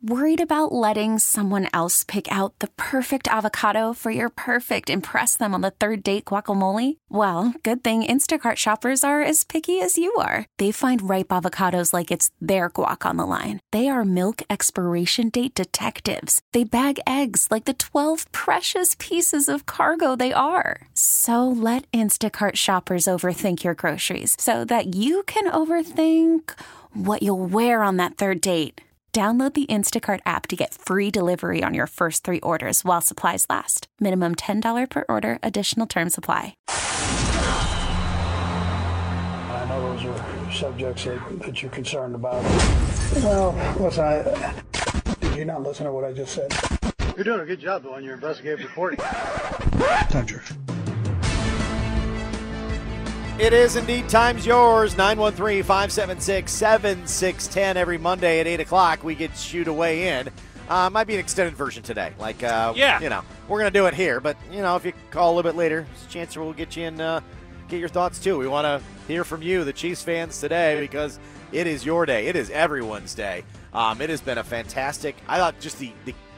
Worried about letting someone else pick out the perfect avocado for your perfect impress them on the third date guacamole? Well, good thing Instacart shoppers are as picky as you are. They find ripe avocados like it's their guac on the line. They are milk expiration date detectives. They bag eggs like the 12 precious pieces of cargo they are. So let Instacart shoppers overthink your groceries so that you can overthink what you'll wear on that third date. Download the Instacart app to get free delivery on your first 3 orders while supplies last. Minimum $10 per order. Additional terms apply. I know those are subjects that you're concerned about. Well, listen, did you not listen to what I just said? You're doing a good job, though, on your investigative reporting. Tundra. It is indeed Time's Yours, 913-576-7610. Every Monday at 8 o'clock, we get you to weigh in. Might be an extended version today. We're going to do it here. But, if you call a little bit later, there's a chance we'll get you in, get your thoughts, too. We want to hear from you, the Chiefs fans, today, because it is your day. It is everyone's day. It has been a fantastic, I thought just the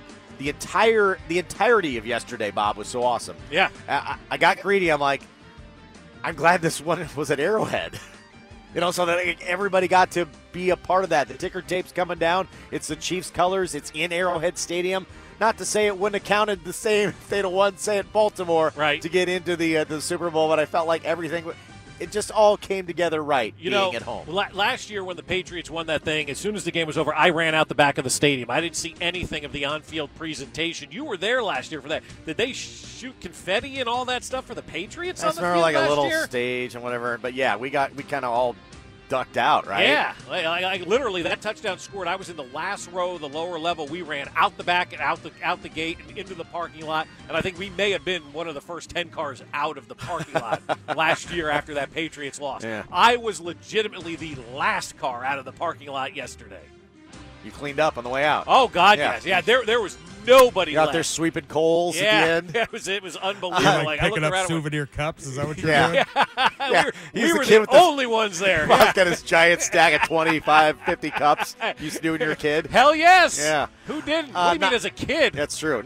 entirety of yesterday, Bob, was so awesome. Yeah. I got greedy. I'm like, I'm glad this one was at Arrowhead, so that everybody got to be a part of that. The ticker tape's coming down. It's the Chiefs' colors. It's in Arrowhead Stadium. Not to say it wouldn't have counted the same if they'd have won, say, at Baltimore to get into the Super Bowl, but I felt like everything – it just all came together right being at home. Last year when the Patriots won that thing, as soon as the game was over, I ran out the back of the stadium. I didn't see anything of the on-field presentation. You were there last year for that. Did they shoot confetti and all that stuff for the Patriots on the field like last a little year? stage and whatever. But, yeah, we kind of all ducked out, right? Yeah. Literally, that touchdown scored. I was in the last row, the lower level. We ran out the back and out the gate and into the parking lot. And I think we may have been one of the first 10 cars out of the parking lot last year after that Patriots loss. Yeah. I was legitimately the last car out of the parking lot yesterday. You cleaned up on the way out. Oh, God, yes. Yeah, there was nobody You're left. out there sweeping coals at the end. Yeah, it was unbelievable. Like picking up souvenir cups? Is that what you're doing? We were the only ones there. Bob's got his giant stack of 25, 50 cups. You used to do when you were a kid. Hell yes. Yeah. Who didn't? What do you mean as a kid? That's true.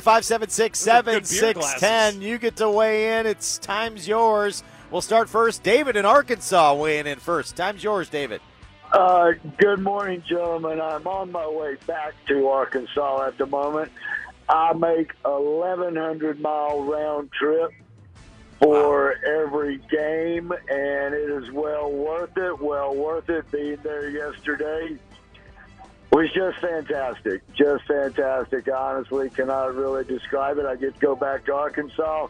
913-576-7610. You get to weigh in. It's Time's Yours. We'll start first. David in Arkansas weighing in first. Time's yours, David. Good morning, gentlemen. I'm on my way back to Arkansas at the moment. I make 1,100-mile round trip for every game, and it is well worth it. Well worth it being there yesterday. Was just fantastic. Just fantastic. I honestly cannot really describe it. I get to go back to Arkansas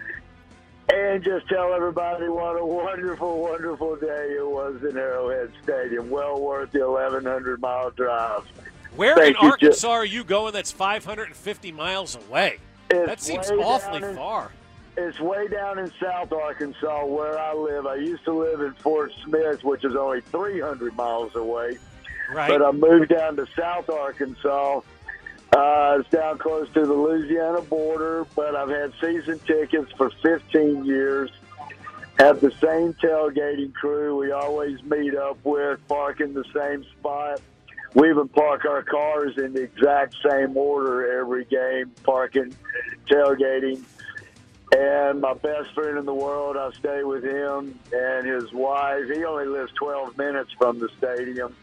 and just tell everybody what a wonderful, wonderful day it was in Arrowhead Stadium. Well worth the 1,100-mile drive. Where in Arkansas are you going that's 550 miles away? That seems awfully far. It's way down in South Arkansas where I live. I used to live in Fort Smith, which is only 300 miles away. Right. But I moved down to South Arkansas. It's down close to the Louisiana border, but I've had season tickets for 15 years. Have the same tailgating crew we always meet up with, park in the same spot. We even park our cars in the exact same order every game, parking, tailgating. And my best friend in the world, I stay with him and his wife. He only lives 12 minutes from the stadium.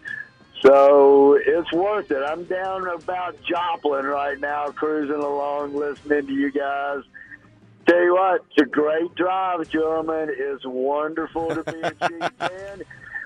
So it's worth it. I'm down about Joplin right now, cruising along, listening to you guys. Tell you what, it's a great drive, gentlemen. It's wonderful to be a Chiefs fan.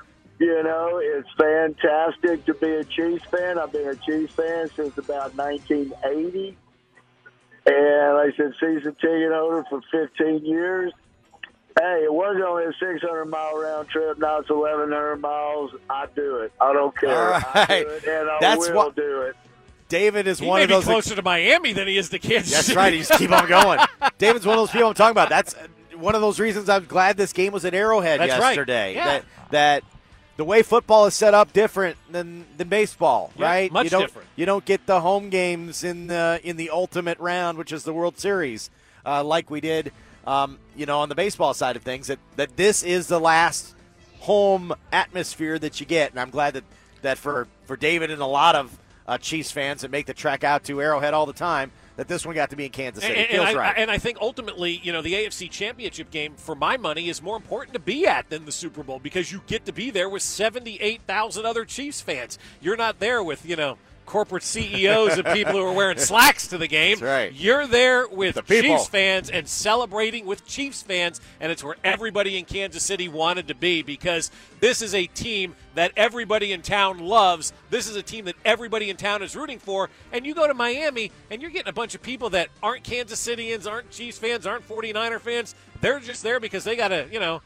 It's fantastic to be a Chiefs fan. I've been a Chiefs fan since about 1980. And like I said, season ticket holder for 15 years. Hey, it was only a 600-mile round trip. Now it's 1,100 miles. I do it. I don't care. All right. I do it, and I will do it. David is he one of those. He may be closer to Miami than he is to Kansas That's City. right. He's keep on going. David's one of those people I'm talking about. That's one of those reasons I'm glad this game was at Arrowhead yesterday. Right. Yeah. That the way football is set up different than baseball, right? Much different. You don't get the home games in the ultimate round, which is the World Series, like we did. On the baseball side of things, that this is the last home atmosphere that you get, and I'm glad that for David and a lot of Chiefs fans that make the trek out to Arrowhead all the time, that this one got to be in Kansas City. Feels right. And I think ultimately, the AFC Championship game, for my money, is more important to be at than the Super Bowl because you get to be there with 78,000 other Chiefs fans. You're not there with, corporate CEOs and people who are wearing slacks to the game. That's right. You're there with the people. Chiefs fans and celebrating with Chiefs fans, and it's where everybody in Kansas City wanted to be because this is a team that everybody in town loves. This is a team that everybody in town is rooting for, and you go to Miami, and you're getting a bunch of people that aren't Kansas Cityans, aren't Chiefs fans, aren't 49er fans. They're just there because they got to,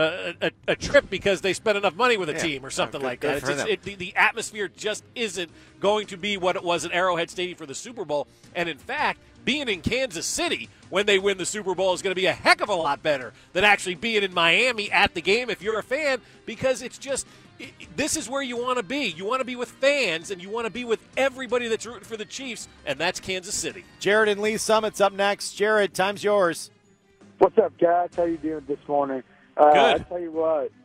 a trip because they spent enough money with a team or something like that. The atmosphere just isn't going to be what it was at Arrowhead Stadium for the Super Bowl. And, in fact, being in Kansas City when they win the Super Bowl is going to be a heck of a lot better than actually being in Miami at the game if you're a fan because it's just this is where you want to be. You want to be with fans, and you want to be with everybody that's rooting for the Chiefs, and that's Kansas City. Jared and Lee Summit's up next. Jared, time's yours. What's up, guys? How you doing this morning? Good. I tell you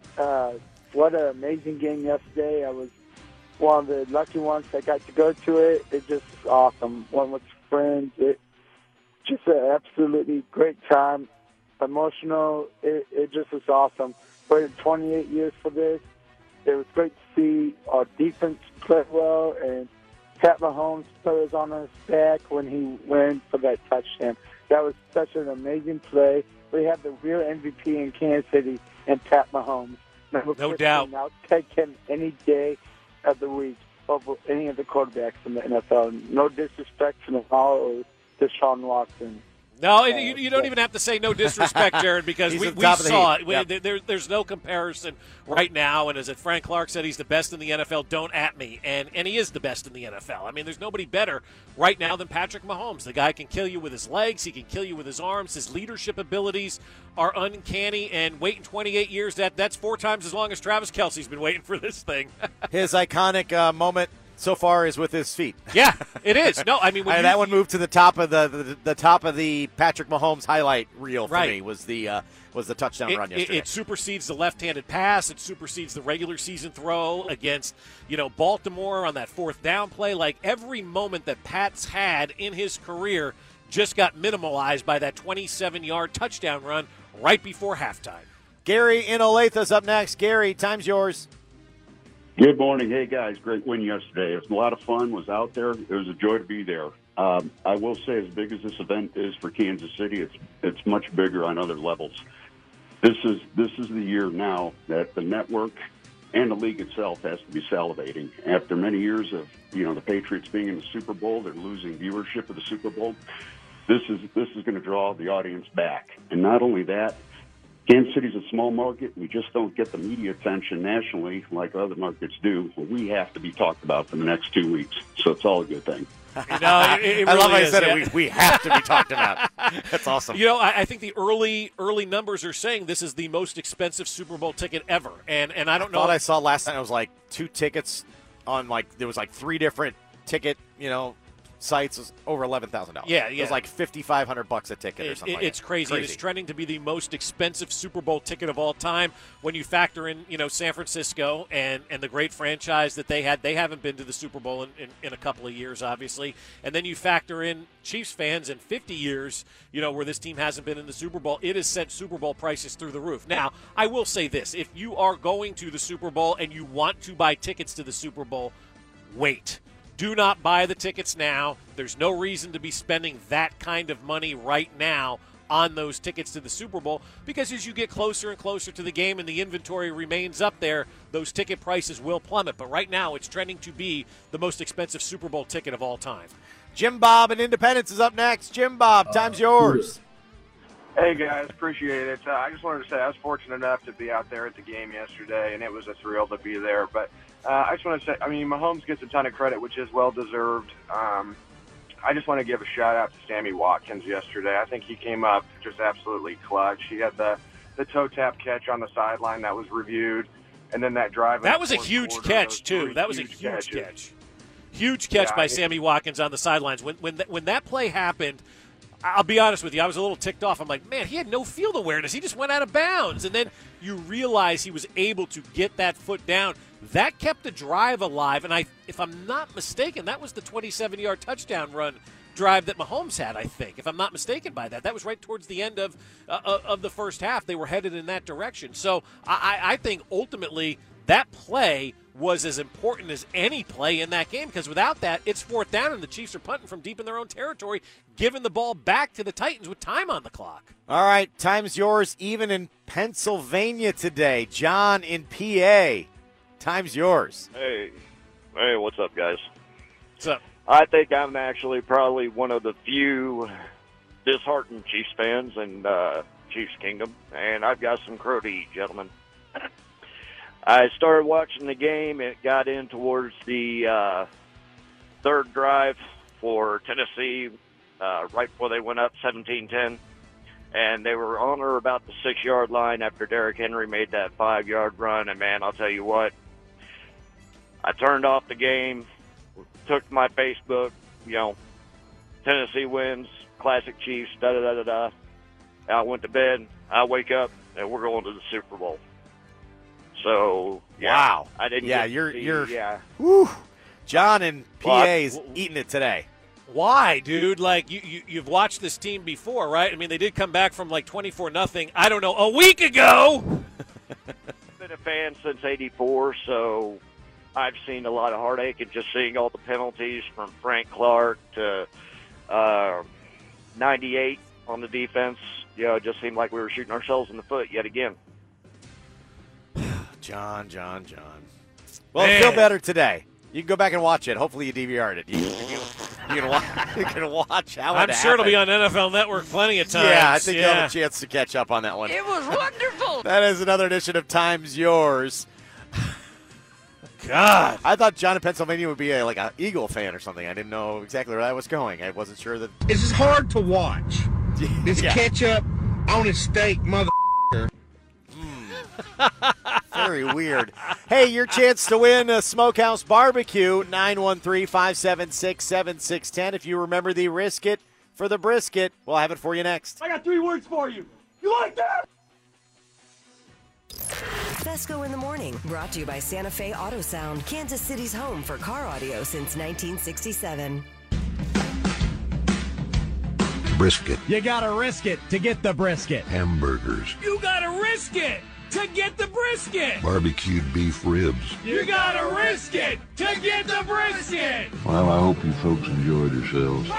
what an amazing game yesterday. I was one of the lucky ones that got to go to it. It just awesome. One with friends. It just an absolutely great time. Emotional. It just was awesome. Waited 28 years for this. It was great to see our defense play well and Pat Mahomes put us on his back when he went for that touchdown. That was such an amazing play. We have the real MVP in Kansas City and Pat Mahomes. No doubt. I'll take him any day of the week over any of the quarterbacks in the NFL. No disrespect to Lamar or Deshaun Watson. No, you don't even have to say no disrespect, Jared, because we saw it. Yep. There's no comparison right now. And as Frank Clark said, he's the best in the NFL. Don't at me. And he is the best in the NFL. I mean, there's nobody better right now than Patrick Mahomes. The guy can kill you with his legs. He can kill you with his arms. His leadership abilities are uncanny. And waiting 28 years, that's 4 times as long as Travis Kelce's been waiting for this thing. His iconic moment so far is with his feet. Yeah, it is. No, I mean that one moved to the top of the top of the Patrick Mahomes highlight reel for me was the touchdown run yesterday. It supersedes the left-handed pass. It supersedes the regular season throw against Baltimore on that 4th down play. Like every moment that Pat's had in his career just got minimalized by that 27-yard touchdown run right before halftime. Gary in Olathe's up next. Gary, time's yours. Good morning. Hey, guys, great win yesterday. It was a lot of fun, was out there. It was a joy to be there. I will say, as big as this event is for Kansas City, it's much bigger on other levels. This is the year now that the network and the league itself has to be salivating. After many years of the Patriots being in the Super Bowl, they're losing viewership of the Super Bowl. This is going to draw the audience back. And not only that, Kansas City's a small market. We just don't get the media attention nationally like other markets do. We have to be talked about for the next 2 weeks, so it's all a good thing. It I really love how you said yeah. it. We have to be talked about. That's awesome. I think the early numbers are saying this is the most expensive Super Bowl ticket ever, and I don't know. I saw last night it was like 2 tickets on there was like 3 different ticket sites was over $11,000. Yeah. It was like $5,500 a ticket or something. It's crazy. It's trending to be the most expensive Super Bowl ticket of all time. When you factor in, San Francisco and the great franchise that they had, they haven't been to the Super Bowl in a couple of years, obviously. And then you factor in Chiefs fans in 50 years, where this team hasn't been in the Super Bowl. It has sent Super Bowl prices through the roof. Now, I will say this: if you are going to the Super Bowl and you want to buy tickets to the Super Bowl, wait. Do not buy the tickets now. There's no reason to be spending that kind of money right now on those tickets to the Super Bowl because as you get closer and closer to the game and the inventory remains up there, those ticket prices will plummet. But right now it's trending to be the most expensive Super Bowl ticket of all time. Jim Bob in Independence is up next. Jim Bob, time's yours. Hey, guys, appreciate it. I just wanted to say I was fortunate enough to be out there at the game yesterday, and it was a thrill to be there. But I just want to say, Mahomes gets a ton of credit, which is well-deserved. I just want to give a shout-out to Sammy Watkins yesterday. I think he came up just absolutely clutch. He had the toe-tap catch on the sideline that was reviewed, and then that drive. That was a huge catch, too. That was a huge catch. Huge catch by Sammy Watkins on the sidelines. When that play happened, I'll be honest with you, I was a little ticked off. I'm like, man, he had no field awareness. He just went out of bounds. And then you realize he was able to get that foot down. That kept the drive alive. And if I'm not mistaken, that was the 27-yard touchdown run drive that Mahomes had, I think, if I'm not mistaken by that. That was right towards the end of the first half. They were headed in that direction. So I think ultimately that play was as important as any play in that game, because without that, it's fourth down and the Chiefs are punting from deep in their own territory, giving the ball back to the Titans with time on the clock. All right, time's yours, even in Pennsylvania today. John in PA, time's yours. Hey, what's up, guys? What's up? I think I'm actually probably one of the few disheartened Chiefs fans in Chiefs Kingdom, and I've got some crow to eat, gentlemen. I started watching the game. It got in towards the third drive for Tennessee, right before they went up 17-10. And they were on or about the 6-yard line after Derrick Henry made that 5-yard run. And, man, I'll tell you what, I turned off the game, took to my Facebook, Tennessee wins, classic Chiefs, da-da-da-da-da. I went to bed. I wake up, and we're going to the Super Bowl. So, yeah, wow. I didn't you're whew. John in PA is eating it today. Why, dude? Like, you've watched this team before, right? I mean, they did come back from like 24-0, I don't know, a week ago. I've been a fan since '84, so I've seen a lot of heartache, and just seeing all the penalties from Frank Clark to 98 on the defense, it just seemed like we were shooting ourselves in the foot yet again. John. Well, feel better today. You can go back and watch it. Hopefully you DVR'd it. You can watch how it I'm sure it'll be on NFL Network plenty of times. Yeah, I think you'll have a chance to catch up on that one. It was wonderful. That is another edition of Time's Yours. God. I thought John in Pennsylvania would be like an Eagle fan or something. I didn't know exactly where that was going. I wasn't sure that. This is hard to watch. This ketchup on a steak, mother. Very weird. Hey, your chance to win a Smokehouse Barbecue, 913-576-7610. If you remember the risk it for the brisket, we'll have it for you next. I got 3 words for you. You like that? Fesco in the Morning, brought to you by Santa Fe Auto Sound, Kansas City's home for car audio since 1967. Brisket. You gotta risk it to get the brisket. Hamburgers. You gotta risk it to get the brisket. Barbecued beef ribs. You gotta risk it to get the brisket. Well, I hope you folks enjoyed yourselves.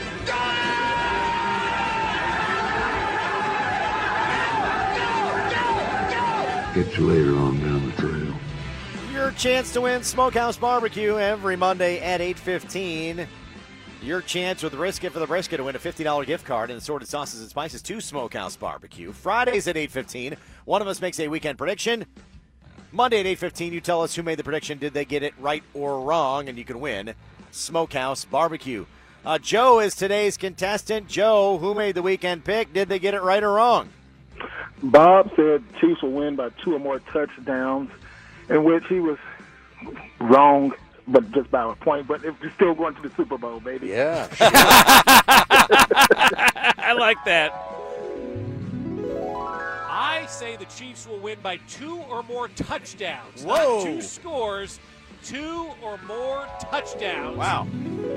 Get you later on down the trail. Your chance to win Smokehouse Barbecue every Monday at 8:15. Your chance with Brisket for the Brisket to win a $50 gift card and assorted sauces and spices to Smokehouse Barbecue. Fridays at 8:15, one of us makes a weekend prediction. Monday at 8:15, you tell us who made the prediction. Did they get it right or wrong? And you can win Smokehouse Barbecue. Joe is today's contestant. Joe, who made the weekend pick? Did they get it right or wrong? Bob said Chiefs will win by 2 or more touchdowns, in which he was wrong, but just by a point. But it's still going to the Super Bowl, baby. Yeah. I like that. I say the Chiefs will win by 2 or more touchdowns. Whoa. Not 2 scores, 2 or more touchdowns. Wow.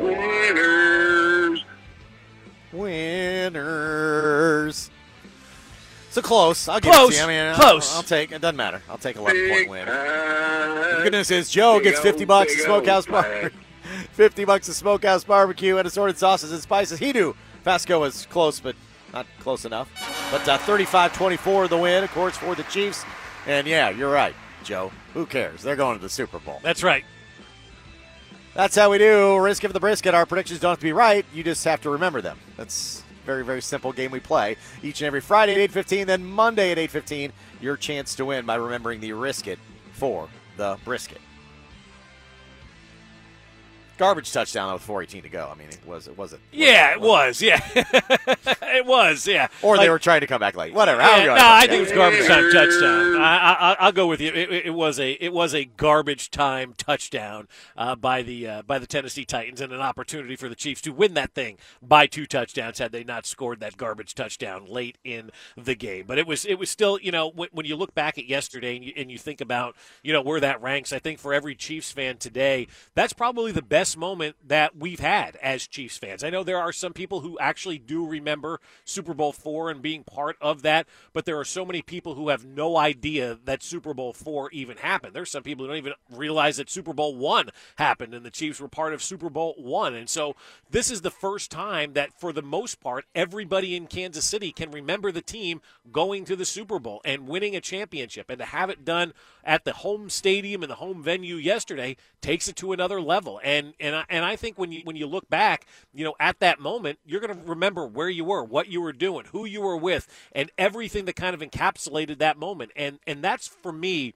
Winners. So close. I'll give it to you. I mean, close. I'll take it. Doesn't matter. I'll take 11-point win. The good news is Joe gets $50 at Smokehouse Barbecue. $50 at Smokehouse Barbecue and assorted sauces and spices. He knew Fasco was close, but not close enough. But 35-24 the win, of course, for the Chiefs. And yeah, you're right, Joe. Who cares? They're going to the Super Bowl. That's right. That's how we do Risk of the Brisket. Our predictions don't have to be right. You just have to remember them. That's very, very simple game we play each and every Friday at 8:15, then Monday at 8:15, your chance to win by remembering the Risk It for the Brisket. Garbage touchdown with 4:18 to go. I mean, it was. Yeah, it was. Yeah, it was. Yeah. Or they were trying to come back late. Whatever. I think it was garbage time touchdown. I'll go with you. It was a garbage time touchdown by the Tennessee Titans, and an opportunity for the Chiefs to win that thing by 2 touchdowns had they not scored that garbage touchdown late in the game. But it was still, when you look back at yesterday and you think about where that ranks, I think for every Chiefs fan today, that's probably the best moment that we've had as Chiefs fans. I know there are some people who actually do remember Super Bowl IV and being part of that, but there are so many people who have no idea that Super Bowl IV even happened. There's some people who don't even realize that Super Bowl I happened and the Chiefs were part of Super Bowl I. And so this is the first time that, for the most part, everybody in Kansas City can remember the team going to the Super Bowl and winning a championship. And to have it done at the home stadium and the home venue yesterday takes it to another level. And I think when you look back, at that moment, you're going to remember where you were, what you were doing, who you were with, and everything that kind of encapsulated that moment. And that's, for me,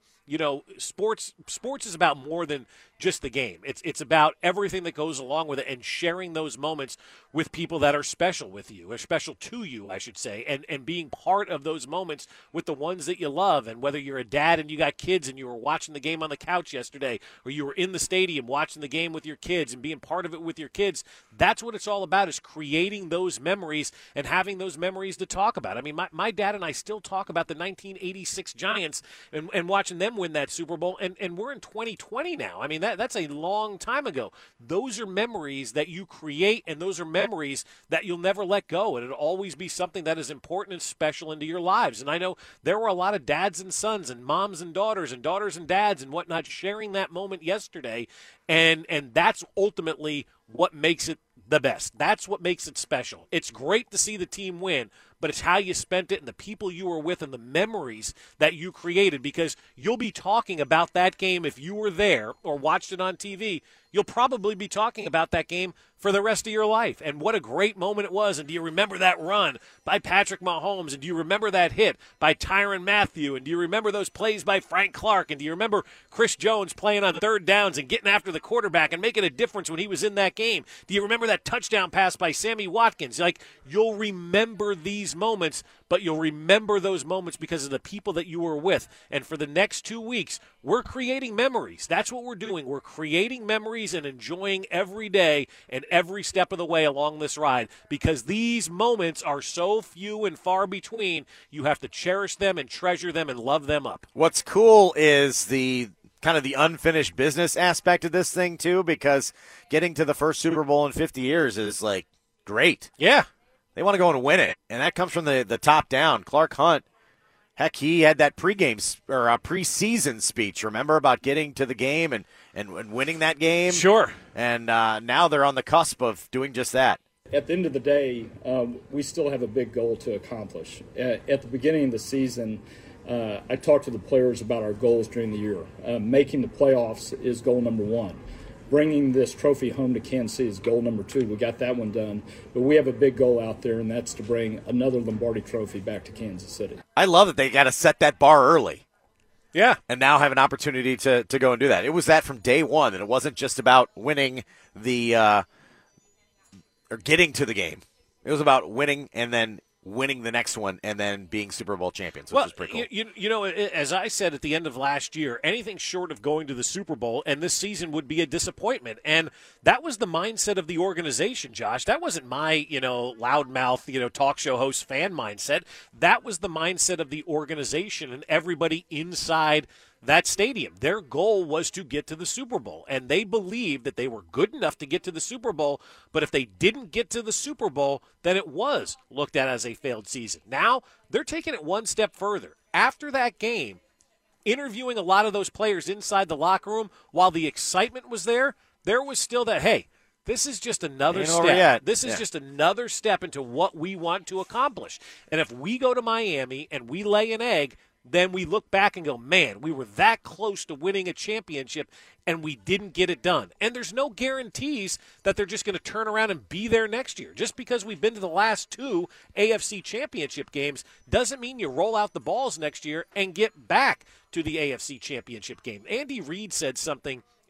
sports is about more than just the game. It's about everything that goes along with it, and sharing those moments with people that are special with you, or special to you, I should say, and being part of those moments with the ones that you love. And whether you're a dad and you got kids and you were watching the game on the couch yesterday, or you were in the stadium watching the game with your kids and being part of it with your kids, that's what it's all about, is creating those memories and having those memories to talk about. I mean, my dad and I still talk about the 1986 Giants and watching them win that Super Bowl, and we're in 2020 now. I mean, that's a long time ago. Those are memories that you create, and those are memories that you'll never let go, and it'll always be something that is important and special into your lives. And I know there were a lot of dads and sons and moms and daughters and dads and whatnot sharing that moment yesterday, and that's ultimately what makes it the best. That's what makes it special. It's great to see the team win, but it's how you spent it and the people you were with and the memories that you created, because you'll be talking about that game if you were there or watched it on TV. You'll probably be talking about that game for the rest of your life. And what a great moment it was. And do you remember that run by Patrick Mahomes? And do you remember that hit by Tyrann Mathieu? And do you remember those plays by Frank Clark? And do you remember Chris Jones playing on third downs and getting after the quarterback and making a difference when he was in that game? Do you remember that touchdown pass by Sammy Watkins? You'll remember these moments, but you'll remember those moments because of the people that you were with. And for the next 2 weeks, we're creating memories. That's what we're doing. We're creating memories and enjoying every day and every step of the way along this ride, because these moments are so few and far between. You have to cherish them and treasure them and love them up. What's cool is the kind of the unfinished business aspect of this thing, too, because getting to the first Super Bowl in 50 years is, great. Yeah. They want to go and win it, and that comes from the top down. Clark Hunt, heck, he had that preseason speech, remember, about getting to the game and winning that game? Sure. And now they're on the cusp of doing just that. At the end of the day, we still have a big goal to accomplish. At the beginning of the season, I talked to the players about our goals during the year. Making the playoffs is goal number 1. Bringing this trophy home to Kansas City is goal number 2. We got that one done. But we have a big goal out there, and that's to bring another Lombardi trophy back to Kansas City. I love that they got to set that bar early. Yeah. And now have an opportunity to go and do that. It was that from day one, and it wasn't just about winning or getting to the game. It was about winning and then winning the next one and then being Super Bowl champions, which is pretty cool. As I said at the end of last year, anything short of going to the Super Bowl and this season would be a disappointment. And that was the mindset of the organization, Josh. That wasn't my, loudmouth, talk show host fan mindset. That was the mindset of the organization and everybody inside that stadium. Their goal was to get to the Super Bowl, and they believed that they were good enough to get to the Super Bowl, but if they didn't get to the Super Bowl, then it was looked at as a failed season. Now, they're taking it one step further. After that game, interviewing a lot of those players inside the locker room, while the excitement was there was still that, hey, this is just another step. This is just another step into what we want to accomplish. And if we go to Miami and we lay an egg, then we look back and go, man, we were that close to winning a championship, and we didn't get it done. And there's no guarantees that they're just going to turn around and be there next year. Just because we've been to the last 2 AFC championship games doesn't mean you roll out the balls next year and get back to the AFC championship game. Andy Reid said something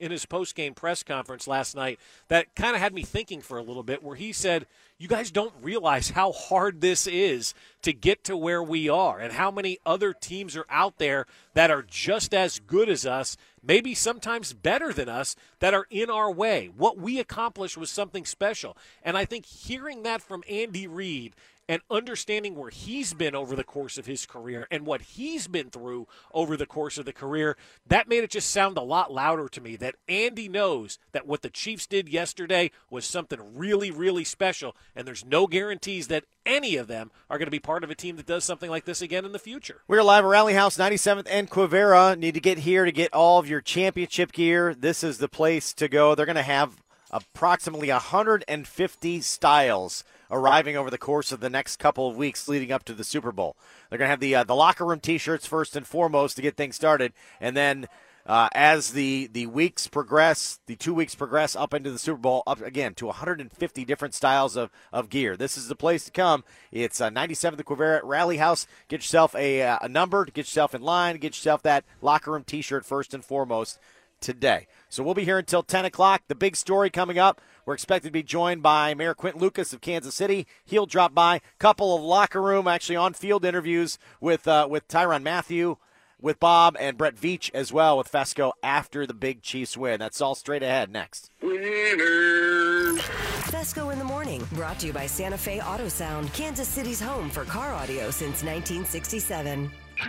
in his post-game press conference last night that kind of had me thinking for a little bit, where he said, you guys don't realize how hard this is to get to where we are and how many other teams are out there that are just as good as us, maybe sometimes better than us, that are in our way. What we accomplished was something special. And I think hearing that from Andy Reid and understanding where he's been over the course of his career and what he's been through over the course of the career, that made it just sound a lot louder to me, that Andy knows that what the Chiefs did yesterday was something really, really special, and there's no guarantees that any of them are going to be part of a team that does something like this again in the future. We're live at Rally House, 97th and Quivira. Need to get here to get all of your championship gear. This is the place to go. They're going to have approximately 150 styles arriving over the course of the next couple of weeks leading up to the Super Bowl. They're going to have the locker room T-shirts first and foremost to get things started, and then as the weeks progress, the 2 weeks progress up into the Super Bowl, up again to 150 different styles of gear. This is the place to come. It's 97th and Quivira at Rally House. Get yourself a number, get yourself in line, get yourself that locker room T-shirt first and foremost today. So we'll be here until 10 o'clock. The big story coming up, we're expected to be joined by Mayor Quentin Lucas of Kansas City. He'll drop by. Couple of locker room, actually on-field interviews with Tyrann Mathieu, with Bob, and Brett Veach as well with Fesco after the big Chiefs win. That's all straight ahead next. Winners. Fesco in the Morning, brought to you by Santa Fe Auto Sound, Kansas City's home for car audio since 1967.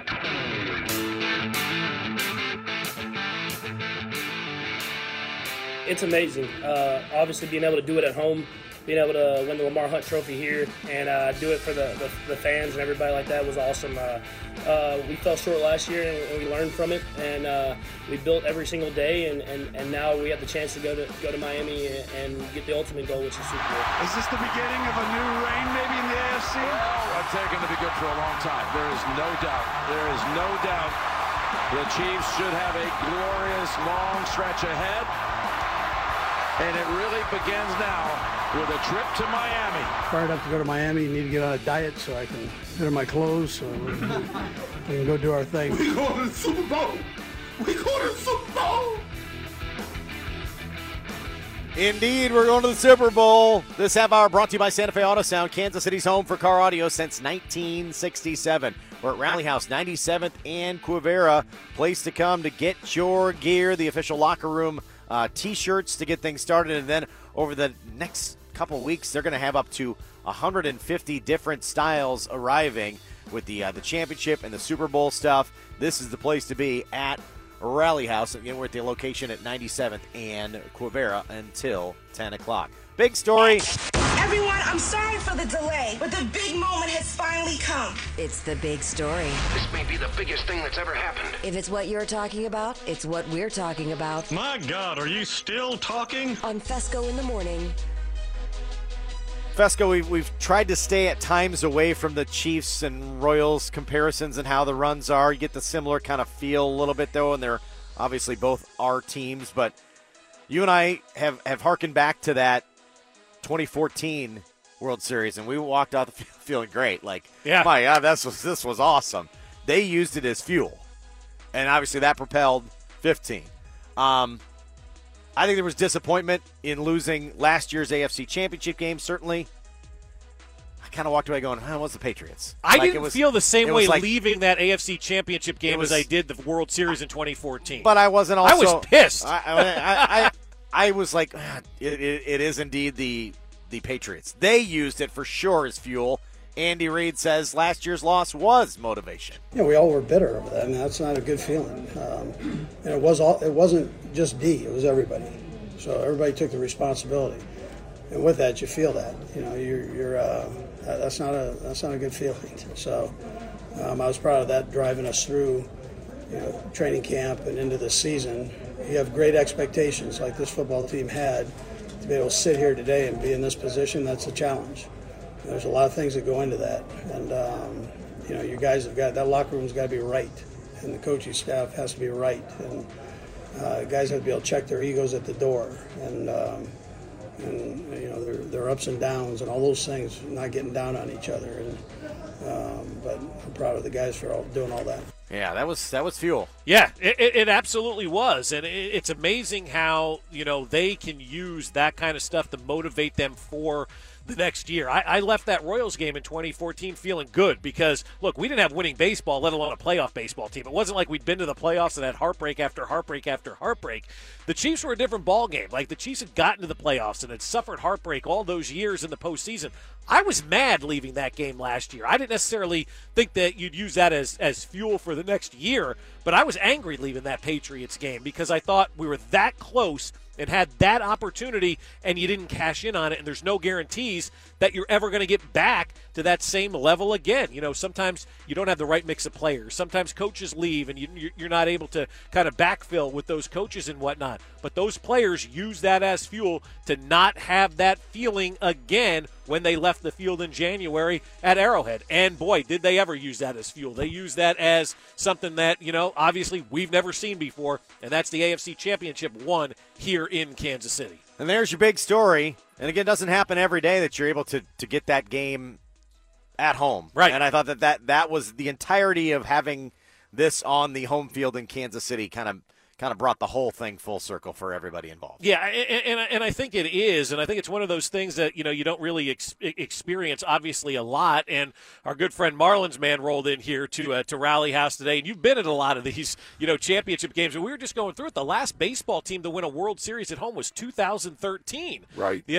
It's amazing. Obviously, being able to do it at home, being able to win the Lamar Hunt Trophy here, and do it for the fans and everybody like that was awesome. We fell short last year, and we learned from it, and we built every single day, and now we have the chance to go to Miami and get the ultimate goal, which is Super Bowl. Is this the beginning of a new reign, maybe in the AFC? Oh, I've taken to be good for a long time. There is no doubt. There is no doubt. The Chiefs should have a glorious long stretch ahead. And it really begins now with a trip to Miami. Fired up to go to Miami. You need to get on a diet so I can get in my clothes so we can go do our thing. We go to the Super Bowl. We go to the Super Bowl. Indeed, we're going to the Super Bowl. This half hour brought to you by Santa Fe Auto Sound, Kansas City's home for car audio since 1967. We're at Rally House, 97th and Quivira. Place to come to get your gear, the official locker room T-shirts to get things started, and then over the next couple weeks, they're going to have up to 150 different styles arriving with the championship and the Super Bowl stuff. This is the place to be at Rally House. Again, we're at the location at 97th and Quivira until 10 o'clock. Big story. Everyone, I'm sorry for the delay, but the big moment has finally come. It's the big story. This may be the biggest thing that's ever happened. If it's what you're talking about, it's what we're talking about. My God, are you still talking? On Fesco in the Morning. Fesco, we've tried to stay at times away from the Chiefs and Royals comparisons and how the runs are. You get the similar kind of feel a little bit, though, and they're obviously both our teams. But you and I have harkened back to that 2014 World Series, and we walked out the field feeling great. Like, yeah, my God, this was awesome. They used it as fuel, and obviously that propelled 15. I think there was disappointment in losing last year's AFC Championship game, certainly. I kind of walked away going, what's the Patriots? I didn't feel the same way leaving that AFC Championship game as I did the World Series in 2014. But I wasn't also. I was pissed. I was like, it is indeed the Patriots. They used it for sure as fuel. Andy Reid says last year's loss was motivation. Yeah, we all were bitter over that. I mean, that's not a good feeling. And it wasn't just D. It was everybody. So everybody took the responsibility. And with that, you feel that. You know, that's not a good feeling. So I was proud of that, driving us through, training camp and into the season. You have great expectations like this football team had. To be able to sit here today and be in this position, that's a challenge. There's a lot of things that go into that. And, you guys have got, that locker room's got to be right. And the coaching staff has to be right. And guys have to be able to check their egos at the door. And their ups and downs and all those things, not getting down on each other. And but I'm proud of the guys for doing all that. Yeah, that was fuel. Yeah, it absolutely was. And it's amazing how, they can use that kind of stuff to motivate them for the next year. I left that Royals game in 2014 feeling good because, look, we didn't have winning baseball, let alone a playoff baseball team. It wasn't like we'd been to the playoffs and had heartbreak after heartbreak after heartbreak. The Chiefs were a different ball game. Like, the Chiefs had gotten to the playoffs and had suffered heartbreak all those years in the postseason. I was mad leaving that game last year. I didn't necessarily think that you'd use that as fuel for the next year, but I was angry leaving that Patriots game because I thought we were that close and had that opportunity, and you didn't cash in on it, and there's no guarantees that you're ever going to get back to that same level again. Sometimes you don't have the right mix of players. Sometimes coaches leave, and you're not able to kind of backfill with those coaches and whatnot. But those players use that as fuel to not have that feeling again when they left the field in January at Arrowhead. And, boy, did they ever use that as fuel. They use that as something that, obviously we've never seen before, and that's the AFC Championship won here in Kansas City. And there's your big story. And, again, it doesn't happen every day that you're able to get that game at home. Right. And I thought that was the entirety of having this on the home field in Kansas City kind of brought the whole thing full circle for everybody involved. Yeah, and I think it is, and I think it's one of those things that, you don't really experience, obviously, a lot. And our good friend Marlins Man rolled in here to Rally House today, and you've been at a lot of these, championship games. And we were just going through it. The last baseball team to win a World Series at home was 2013. Right. The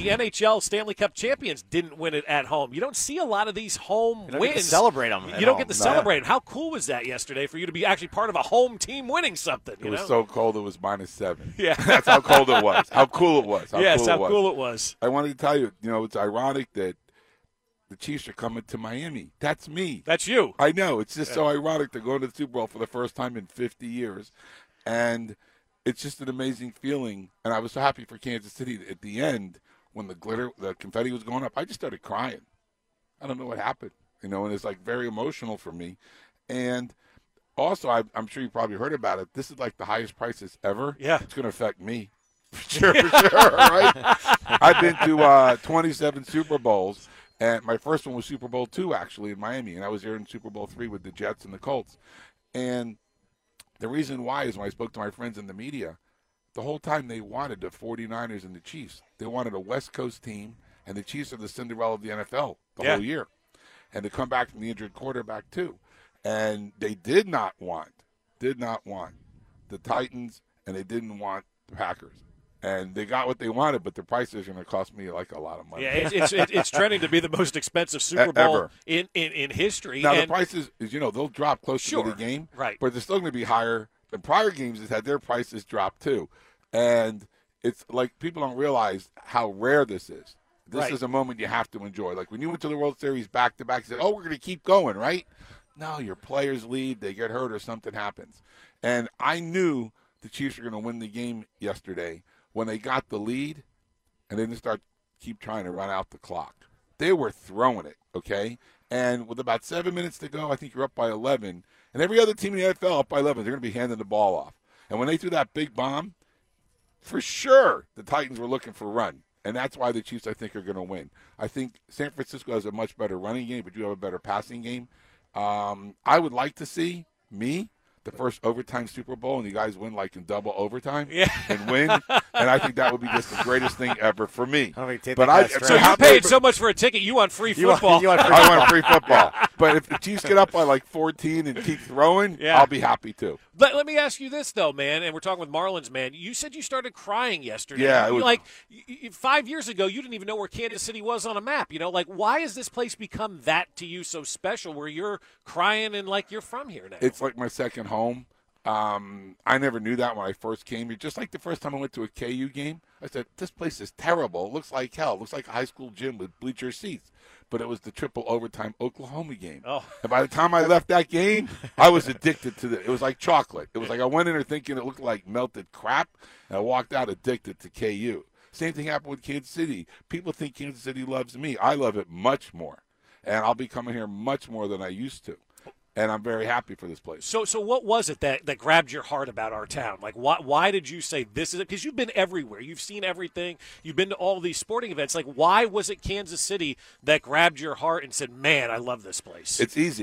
NHL Stanley Cup champions didn't win it at home. You don't see a lot of these home You don't wins. get to celebrate them. You don't get to celebrate them. How cool was that yesterday for you to be actually part of a home team winning something? It was so cold it was -7. Yeah. That's how cold it was. How cool it was. How cool it was. I wanted to tell you, it's ironic that the Chiefs are coming to Miami. That's me. That's you. I know. It's just so ironic. They're going to the Super Bowl for the first time in 50 years. And it's just an amazing feeling. And I was so happy for Kansas City at the end when the confetti was going up. I just started crying. I don't know what happened, and it's like very emotional for me. And also, I'm sure you probably heard about it. This is like the highest prices ever. Yeah. It's going to affect me. For sure, right? I've been to 27 Super Bowls, and my first one was Super Bowl II, actually, in Miami. And I was there in Super Bowl III with the Jets and the Colts. And the reason why is when I spoke to my friends in the media, the whole time they wanted the 49ers and the Chiefs. They wanted a West Coast team, and the Chiefs are the Cinderella of the NFL the whole year. And to come back from the injured quarterback, too. And they did not want the Titans, and they didn't want the Packers. And they got what they wanted, but the price is going to cost me like a lot of money. Yeah, it's trending to be the most expensive Super Bowl in history. Now, the prices, they'll drop close to the game, right? But they're still going to be higher. The prior games has had their prices drop too. And it's like people don't realize how rare this is. This is a moment you have to enjoy. Like when you went to the World Series back-to-back, you said, oh, we're going to keep going, right? No, your players leave, they get hurt, or something happens. And I knew the Chiefs were going to win the game yesterday when they got the lead and they didn't keep trying to run out the clock. They were throwing it, okay? And with about 7 minutes to go, I think you're up by 11. And every other team in the NFL up by 11, they're going to be handing the ball off. And when they threw that big bomb, for sure the Titans were looking for a run. And that's why the Chiefs, I think, are going to win. I think San Francisco has a much better running game, but you have a better passing game. I would like to see the first overtime Super Bowl, and you guys win like in double overtime and win. And I think that would be just the greatest thing ever for me. So you paid so much for a ticket, you want free football. I want free football. But if the Chiefs get up by like 14 and keep throwing, I'll be happy too. Let me ask you this, though, man, and we're talking with Marlins, man. You said you started crying yesterday. Yeah. It was, 5 years ago, you didn't even know where Kansas City was on a map. Why has this place become that to you so special where you're crying and like you're from here now? It's like my second home. I never knew that when I first came here. Just like the first time I went to a KU game, I said, this place is terrible. It looks like hell. It looks like a high school gym with bleacher seats. But it was the triple overtime Oklahoma game. Oh. And by the time I left that game, I was addicted to it. It was like chocolate. It was like I went in there thinking it looked like melted crap, and I walked out addicted to KU. Same thing happened with Kansas City. People think Kansas City loves me. I love it much more. And I'll be coming here much more than I used to. And I'm very happy for this place. So what was it that grabbed your heart about our town? Like, why did you say this is it? Because you've been everywhere. You've seen everything. You've been to all these sporting events. Like, why was it Kansas City that grabbed your heart and said, man, I love this place? It's easy.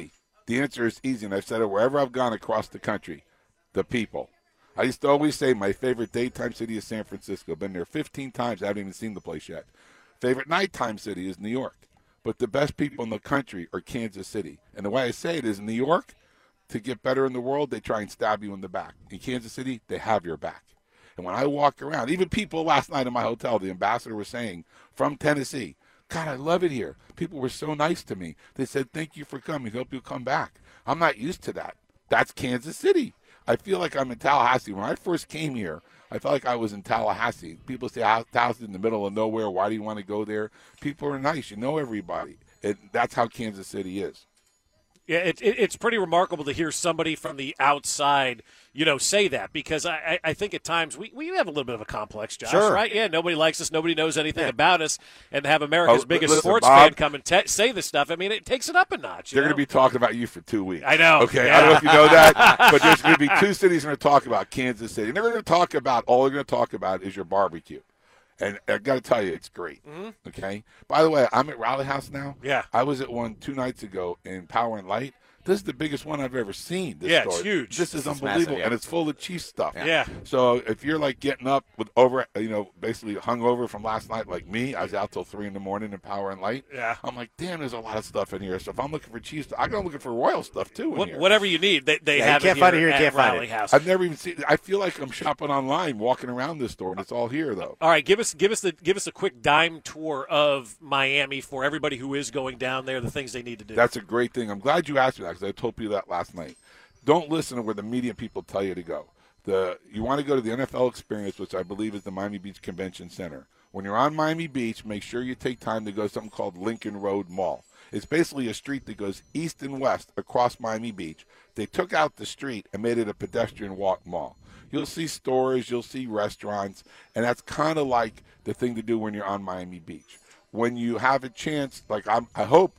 The answer is easy, and I've said it wherever I've gone across the country. The people. I used to always say my favorite daytime city is San Francisco. Been there 15 times. I haven't even seen the place yet. Favorite nighttime city is New York. But the best people in the country are Kansas City. And the way I say it is in New York, to get better in the world, they try and stab you in the back. In Kansas City, they have your back. And when I walk around, even people last night in my hotel, the ambassador was saying, from Tennessee, God, I love it here. People were so nice to me. They said, thank you for coming. Hope you'll come back. I'm not used to that. That's Kansas City. I feel like I'm in Tallahassee. When I first came here, I felt like I was in Tallahassee. People say, Tallahassee's in the middle of nowhere. Why do you want to go there? People are nice. You know everybody. And that's how Kansas City is. Yeah, it's pretty remarkable to hear somebody from the outside, say that, because I think at times we have a little bit of a complex, Josh, right? Yeah, nobody likes us, nobody knows anything about us, and to have America's biggest sports fan come and say this stuff, I mean, it takes it up a notch. They're going to be talking about you for 2 weeks. I know. Okay, yeah. I don't know if you know that, but there's going to be 2 cities going to talk about Kansas City. And they're going to talk about, all they're going to talk about is your barbecue. And I got to tell you, it's great. Mm-hmm. Okay? By the way, I'm at Rally House now. Yeah. I was at one 2 nights ago in Power and Light. This is the biggest one I've ever seen. This store. It's huge. This is unbelievable, massive, yeah. and it's full of Chiefs stuff. Yeah. So if you're like getting up with basically hungover from last night, like me, I was out till 3 a.m. in Power and Light. Yeah. I'm like, damn, there's a lot of stuff in here. So if I'm looking for Chiefs, I go looking for Royal stuff too. In here. Whatever you need, they have you can't it find it here here, at can't find Rally it. House. I've never even seen. I feel like I'm shopping online, walking around this store, and it's all here though. All right, give us a quick dime tour of Miami for everybody who is going down there. The things they need to do. That's a great thing. I'm glad you asked me that because I told you that last night. Don't listen to where the media people tell you to go. You want to go to the NFL Experience, which I believe is the Miami Beach Convention Center. When you're on Miami Beach, make sure you take time to go to something called Lincoln Road Mall. It's basically a street that goes east and west across Miami Beach. They took out the street and made it a pedestrian walk mall. You'll see stores, you'll see restaurants, and that's kind of like the thing to do when you're on Miami Beach. When you have a chance, like I hope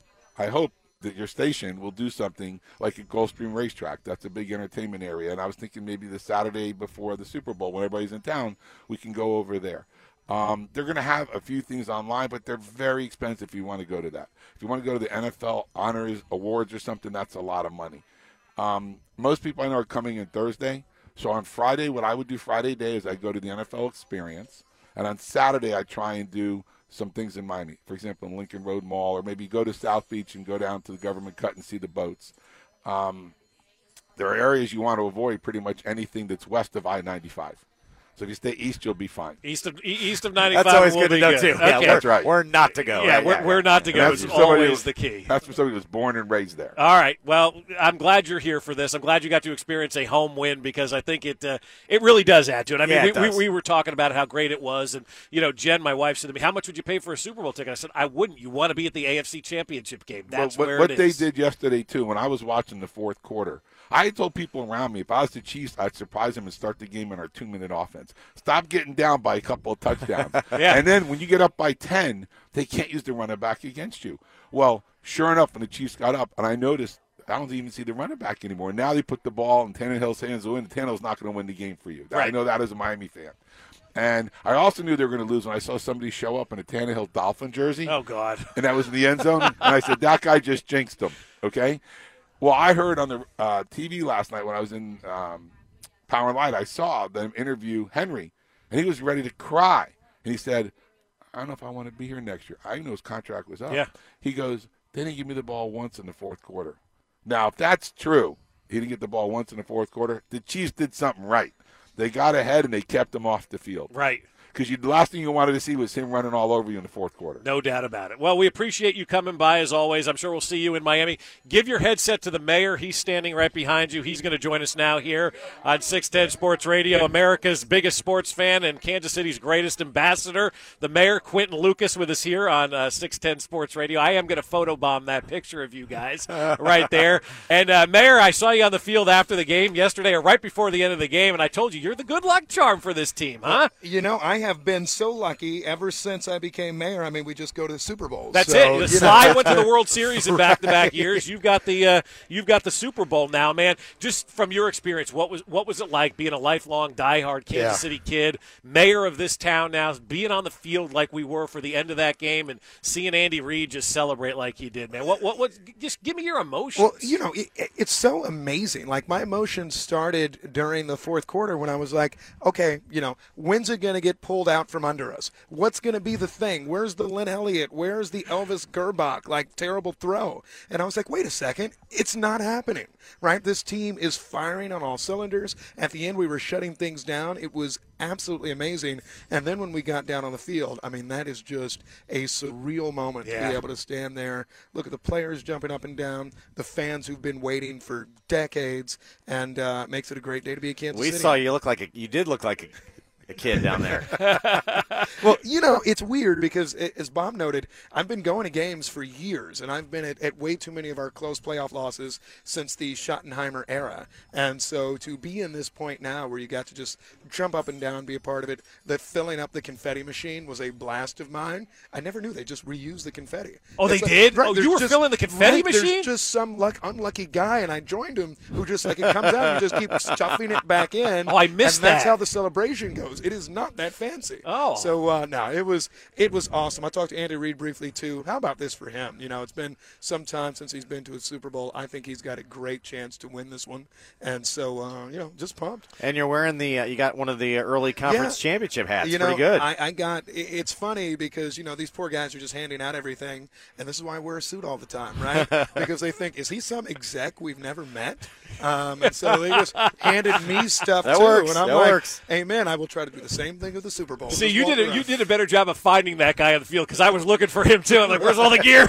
that your station will do something like at Gulfstream Racetrack. That's a big entertainment area. And I was thinking maybe the Saturday before the Super Bowl, when everybody's in town, we can go over there. They're going to have a few things online, but they're very expensive if you want to go to that. If you want to go to the NFL Honors Awards or something, that's a lot of money. Most people I know are coming in Thursday. So on Friday, what I would do Friday day is I go to the NFL Experience. And on Saturday, I try and do some things in Miami. For example, in Lincoln Road Mall, or maybe go to South Beach and go down to the Government Cut and see the boats. There are areas you want to avoid pretty much anything that's west of I-95. So if you stay east, you'll be fine. East of 95. That's always good to know, too. Okay. Yeah, that's right. We're not to go. Yeah, we're not to go. It's always the key. That's for somebody who was born and raised there. All right. Well, I'm glad you're here for this. I'm glad you got to experience a home win because I think it really does add to it. I mean, we were talking about how great it was. And, Jen, my wife, said to me, how much would you pay for a Super Bowl ticket? I said, I wouldn't. You want to be at the AFC Championship game. That's where what it is. What they did yesterday, too, when I was watching the fourth quarter, I told people around me, if I was the Chiefs, I'd surprise them and start the game in our 2-minute offense. Stop getting down by a couple of touchdowns. Yeah. And then when you get up by 10, they can't use the running back against you. Well, sure enough, when the Chiefs got up, and I noticed, I don't even see the running back anymore. Now they put the ball in Tannehill's hands to win. Tannehill's not going to win the game for you. Right. I know that as a Miami fan. And I also knew they were going to lose when I saw somebody show up in a Tannehill Dolphin jersey. Oh, God. And that was in the end zone. And I said, that guy just jinxed them, okay? Well, I heard on the TV last night when I was in Power and Light, I saw them interview Henry, and he was ready to cry. And he said, I don't know if I want to be here next year. I knew his contract was up. Yeah. He goes, they didn't give me the ball once in the fourth quarter. Now, if that's true, he didn't get the ball once in the fourth quarter, the Chiefs did something right. They got ahead, and they kept him off the field. Right. Because the last thing you wanted to see was him running all over you in the fourth quarter. No doubt about it. Well, we appreciate you coming by, as always. I'm sure we'll see you in Miami. Give your headset to the mayor. He's standing right behind you. He's going to join us now here on 610 Sports Radio, America's biggest sports fan and Kansas City's greatest ambassador. The mayor, Quentin Lucas, with us here on 610 Sports Radio. I am going to photobomb that picture of you guys right there. And, Mayor, I saw you on the field after the game yesterday or right before the end of the game, and I told you you're the good luck charm for this team, huh? Well, I have been so lucky ever since I became mayor. I mean, we just go to the Super Bowl. That's so, it. Sly went to the World Series in back-to-back years. You've got the Super Bowl now, man. Just from your experience, what was it like being a lifelong diehard Kansas City kid, mayor of this town now, being on the field like we were for the end of that game, and seeing Andy Reid just celebrate like he did, man? What? Just give me your emotions. Well, you know, it's so amazing. Like, my emotions started during the fourth quarter when I was like, okay, you know, when's it going to get pulled out from under us? What's going to be the thing? Where's the Lynn Elliott? Where's the Elvis Gerbach, like, terrible throw? And I was like, wait a second. It's not happening, right? This team is firing on all cylinders. At the end, we were shutting things down. It was absolutely amazing. And then when we got down on the field, I mean, that is just a surreal moment to be able to stand there, look at the players jumping up and down, the fans who've been waiting for decades, and makes it a great day to be a Kansas City. We saw you you did look like a kid down there. Well, you know, it's weird because, as Bob noted, I've been going to games for years, and I've been at way too many of our close playoff losses since the Schottenheimer era. And so to be in this point now where you got to just jump up and down, be a part of it, that filling up the confetti machine was a blast of mine. I never knew they just reused the confetti. Oh, they did? Right, you were filling the confetti machine? There's just some unlucky guy, and I joined him, who just, like, it comes out and you just keep stuffing it back in. Oh, I missed and that's that. how the celebration goes. It is not that fancy. Oh. So, no, it was awesome. I talked to Andy Reid briefly, too. How about this for him? You know, it's been some time since he's been to a Super Bowl. I think he's got a great chance to win this one. And so, you know, just pumped. And you're wearing you got one of the early conference championship hats. You know, pretty good. I got, it's funny because, you know, these poor guys are just handing out everything. And this is why I wear a suit all the time, right? Because they think, is he some exec we've never met? And so they just handed me stuff, that too. Works. And I'm that like, works. Amen. I will try to do the same thing with the Super Bowl. See, you did a better job of finding that guy on the field because I was looking for him too. I'm like, where's all the gear?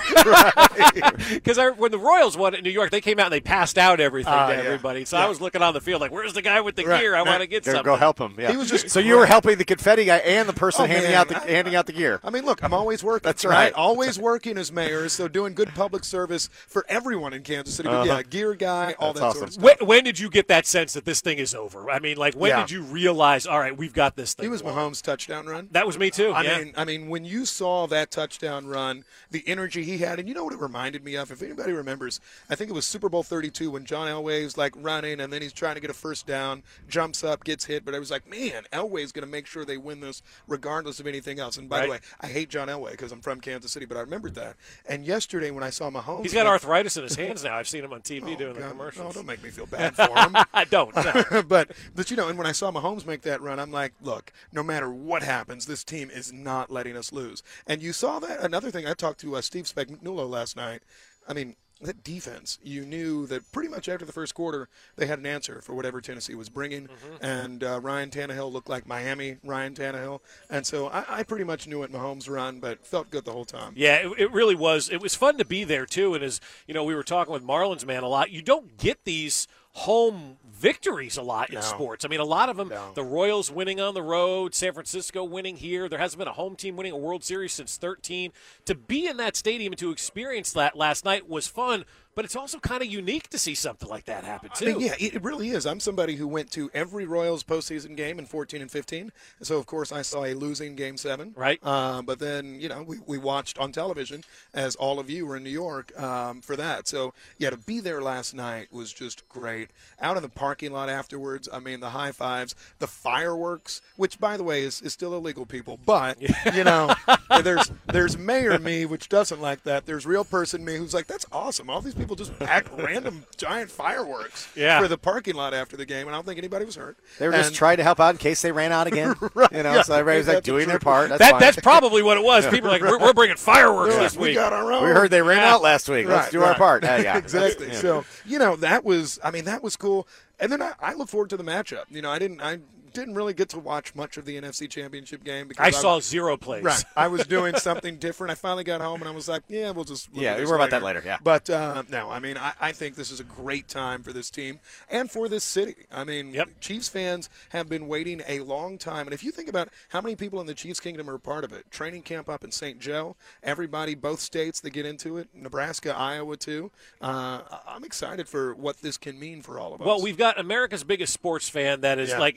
Because when the Royals won at New York, they came out and they passed out everything to everybody. So I was looking on the field like, where's the guy with the gear? I want to get something. Go help him. Yeah. He was just so you were helping the confetti guy and the person handing out the gear. I mean, look, I'm always working. That's right. Always working as mayor, so doing good public service for everyone in Kansas City. But yeah, gear guy, all that sort of stuff. When did you get that sense that this thing is over? I mean, like, when did you realize, all right, we've got this thing? It was Mahomes' touchdown run. That was me too. I mean, when you saw that touchdown run, the energy he had, and you know what it reminded me of? If anybody remembers, I think it was Super Bowl 32 when John Elway's like running, and then he's trying to get a first down, jumps up, gets hit. But I was like, man, Elway's going to make sure they win this regardless of anything else. And by the way, I hate John Elway because I'm from Kansas City, but I remembered that. And yesterday when I saw Mahomes, he's got arthritis in his hands now. I've seen him on TV doing the commercials. No, don't make me feel bad for him. I don't. No. but you know, and when I saw Mahomes make that run, I'm like, look, no matter what happens, this team is not letting us lose. And you saw that. Another thing, I talked to Steve Spagnuolo last night. I mean, that defense, you knew that pretty much after the first quarter, they had an answer for whatever Tennessee was bringing. Mm-hmm. And Ryan Tannehill looked like Miami Ryan Tannehill. And so I pretty much knew it Mahomes' run, but felt good the whole time. Yeah, it really was. It was fun to be there, too. And as, you know, we were talking with Marlins Man a lot, you don't get these home victories a lot in sports. I mean, a lot of them, the Royals winning on the road, San Francisco winning here. There hasn't been a home team winning a World Series since 2013. To be in that stadium and to experience that last night was fun, but it's also kind of unique to see something like that happen, too. I mean, yeah, it really is. I'm somebody who went to every Royals postseason game in 14 and 15. And so, of course, I saw a losing Game 7. Right. But then, you know, we watched on television, as all of you were in New York, for that. So, yeah, to be there last night was just great. Out in the parking lot afterwards, I mean, the high fives, the fireworks, which, by the way, is still illegal, people. But, you know, there's mayor me, which doesn't like that. There's real person me who's like, that's awesome. All these people just packed random giant fireworks for the parking lot after the game, and I don't think anybody was hurt. They were just trying to help out in case they ran out again. Right, you know, so everybody was like doing their part. That's probably what it was. People are like, we're bringing fireworks this week. We got our own. We heard they ran out last week. Let's do our part. Yeah. Exactly. Yeah. So, you know, that was cool. And then I look forward to the matchup. You know, I didn't really get to watch much of the NFC Championship game because I saw 0 plays. Right, I was doing something different. I finally got home and I was like, "Yeah, we'll just we'll worry about that later." Yeah, but no, I mean, I think this is a great time for this team and for this city. I mean, Chiefs fans have been waiting a long time, and if you think about how many people in the Chiefs Kingdom are a part of it, training camp up in St. Joe, everybody, both states that get into it, Nebraska, Iowa too. I'm excited for what this can mean for all of us. Well, we've got America's biggest sports fan that is like now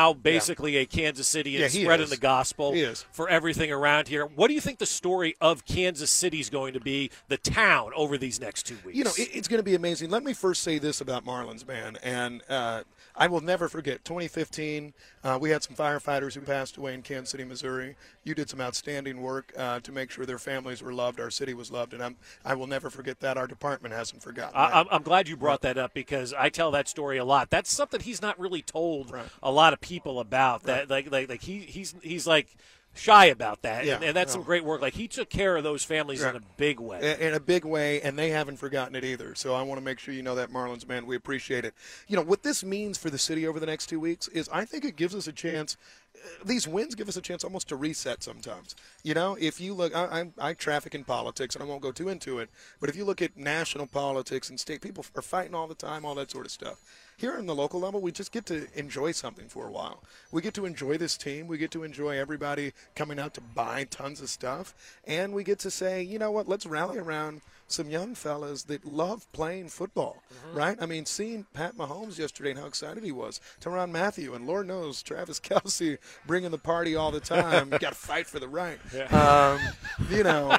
now basically a Kansas City and spreading the gospel for everything around here. What do you think the story of Kansas City is going to be, the town, over these next 2 weeks? You know, it's going to be amazing. Let me first say this about Marlins, man, and I will never forget 2015. We had some firefighters who passed away in Kansas City, Missouri. You did some outstanding work to make sure their families were loved, our city was loved, and I will never forget that. Our department hasn't forgotten that. I'm glad you brought that up because I tell that story a lot. That's something he's not really told a lot of people about. That like he's like shy about that, and that's some great work. Like, he took care of those families in a big way. In a big way, and they haven't forgotten it either. So I want to make sure you know that, Marlins, man. We appreciate it. You know, what this means for the city over the next 2 weeks is I think it gives us a chance. These wins give us a chance almost to reset sometimes. You know, if you look, I traffic in politics, and I won't go too into it, but if you look at national politics and state, people are fighting all the time, all that sort of stuff. Here on the local level, we just get to enjoy something for a while. We get to enjoy this team. We get to enjoy everybody coming out to buy tons of stuff. And we get to say, you know what, let's rally around some young fellas that love playing football, right? I mean, seeing Pat Mahomes yesterday and how excited he was. Tyrann Mathieu, and Lord knows Travis Kelce bringing the party all the time. You got to fight for the right. You know,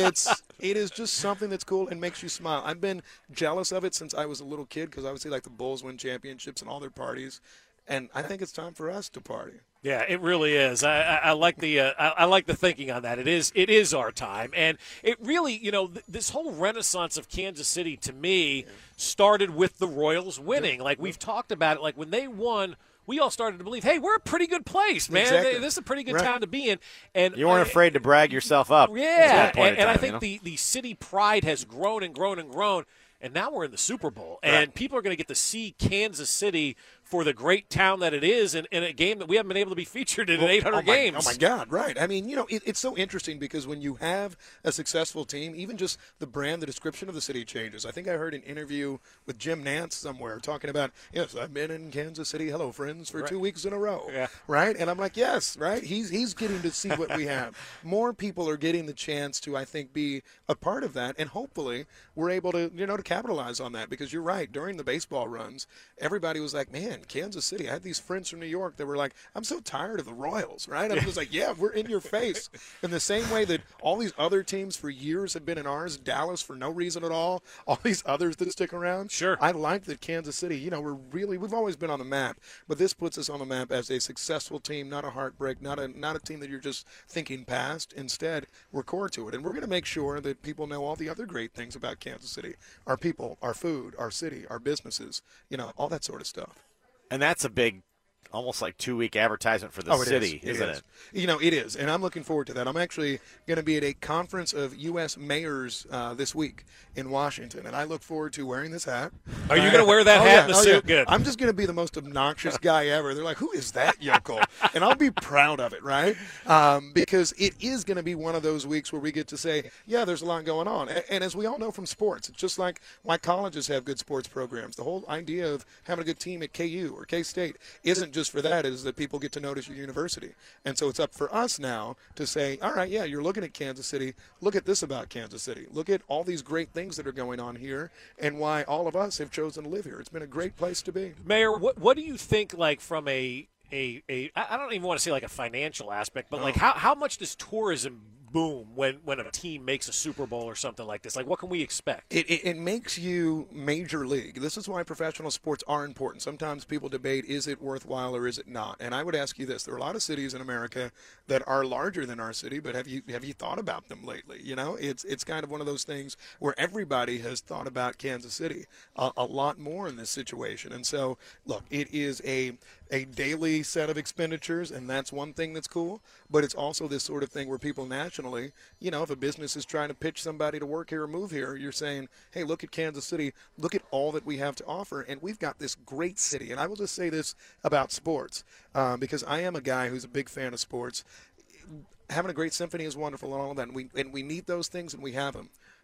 it is just something that's cool and makes you smile. I've been jealous of it since I was a little kid because obviously, like, the Bulls win championships and all their parties, and I think it's time for us to party. Yeah, it really is. I like the I like the thinking on that. It is our time, and it really, you know, this whole renaissance of Kansas City to me started with the Royals winning. Like, we've talked about it. Like, when they won, we all started to believe, hey, we're a pretty good place, man. Exactly. This is a pretty good town to be in. And you weren't afraid to brag yourself up. Yeah, and time, I think the city pride has grown and grown and grown. And now we're in the Super Bowl, and people are going to get to see Kansas City for the great town that it is in a game that we haven't been able to be featured in 800 games. Oh, my God, right. I mean, you know, it's so interesting because when you have a successful team, even just the brand, the description of the city changes. I think I heard an interview with Jim Nantz somewhere talking about, yes, I've been in Kansas City, hello, friends, for 2 weeks in a row, right? And I'm like, yes, right? He's getting to see what we have. More people are getting the chance to, I think, be a part of that, and hopefully we're able to, you know, to capitalize on that because you're right. During the baseball runs, everybody was like, man, Kansas City. I had these friends from New York that were like, I'm so tired of the Royals, right? I was like, yeah, we're in your face. In the same way that all these other teams for years have been in ours, Dallas for no reason at all these others that stick around. Sure. I like that Kansas City, you know, we've always been on the map, but this puts us on the map as a successful team, not a heartbreak, not a team that you're just thinking past. Instead, we're core to it. And we're going to make sure that people know all the other great things about Kansas City, our people, our food, our city, our businesses, you know, all that sort of stuff. And that's a big, almost like 2-week advertisement for the city, isn't it? You know, it is, and I'm looking forward to that. I'm actually going to be at a conference of U.S. mayors this week in Washington, and I look forward to wearing this hat. Are you going to wear that hat and the suit? Good. I'm just going to be the most obnoxious guy ever. They're like, who is that yokel? And I'll be proud of it, right? Because it is going to be one of those weeks where we get to say, yeah, there's a lot going on. And as we all know from sports, it's just like why colleges have good sports programs. The whole idea of having a good team at KU or K-State isn't just for that, is that people get to notice your university. And so it's up for us now to say, all right, yeah, you're looking at Kansas City. Look at this about Kansas City. Look at all these great things that are going on here and why all of us have chosen to live here. It's been a great place to be. Mayor, what do you think, like, from I don't even want to say like a financial aspect, but like how much does tourism boom when a team makes a Super Bowl or something like this? Like, what can we expect? It makes you major league. This is why professional sports are important. Sometimes people debate, is it worthwhile or is it not? And I would ask you this. There are a lot of cities in America that are larger than our city, but have you thought about them lately? You know, it's kind of one of those things where everybody has thought about Kansas City a lot more in this situation. And so, look, it is a daily set of expenditures, and that's one thing that's cool, but it's also this sort of thing where people nationally, you know, if a business is trying to pitch somebody to work here or move here, you're saying, hey, look at Kansas City, look at all that we have to offer, and we've got this great city. And I will just say this about sports, because I am a guy who's a big fan of sports. Having a great symphony is wonderful and all of that, and we need those things, and we have them.